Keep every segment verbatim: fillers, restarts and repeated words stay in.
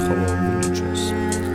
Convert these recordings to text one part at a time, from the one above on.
халал будет час.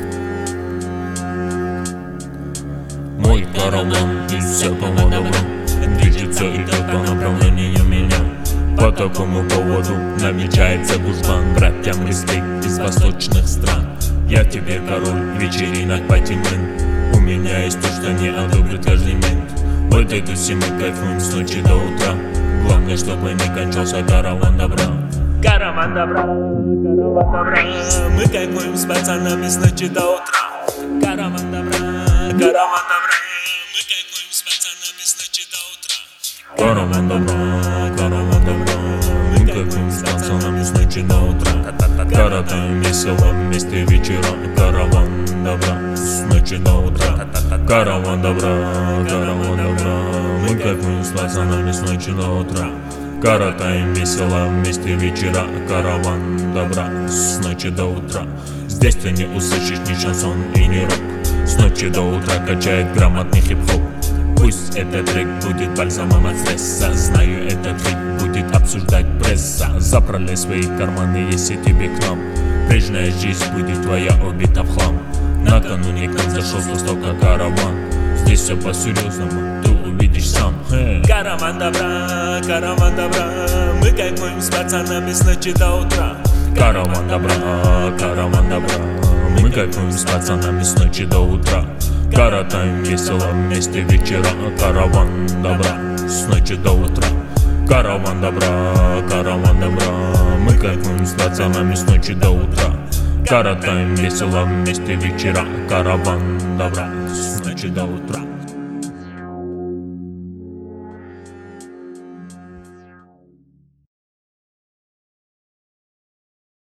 Мой караван из всякого добра движется идет по направлению меня. По такому поводу намечается гужбан. Братьям респект из восточных стран. Я тебе король вечеринок Патимын. У меня есть то, что не одобрит каждый мент. Вот эту все мы кайфуем с ночи до утра. Главное, чтобы не кончался караван добра. Караван добра, караван добра. Мы кайфуем с пацанами с ночи до утра. Караван добра, караван добра. Мы кайфуем с пацанами с ночи до утра. Караван добра, караван добра. Мы кайфуем с пацанами с ночи до утра. Коротаем весело вместе вечера. Караван добра с ночи до утра. Караван добра, караван добра. Мы кайфуем с пацанами с ночи до утра. Коротаем весело вместе вечера. Караван добра с ночи до утра. Здесь ты не услышишь ни шансон и ни рок. С ночи до утра качает грамотный хип-хоп. Пусть этот трек будет бальзамом от стресса. Знаю, этот трек будет обсуждать пресса. Заправляй свои карманы, если тебе к нам. Прежняя жизнь будет твоя убита в хлам. Накануне к нам зашел с востока караван. Здесь все по-серьезному, ты увидишь сам. Hey. Караван добра, караван добра. Мы кайфуем с пацанами с ночи до утра. Караван добра, караван добра. Мы кайфуем с пацанами с ночи до утра. Коротаем весело вместе вечера. Караван добра с ночи до утра. Караван добра, караван добра. Мы кайфуем с пацанами с ночи до утра. Коротаем весело вместе вечера. Караван добра с ночи до утра.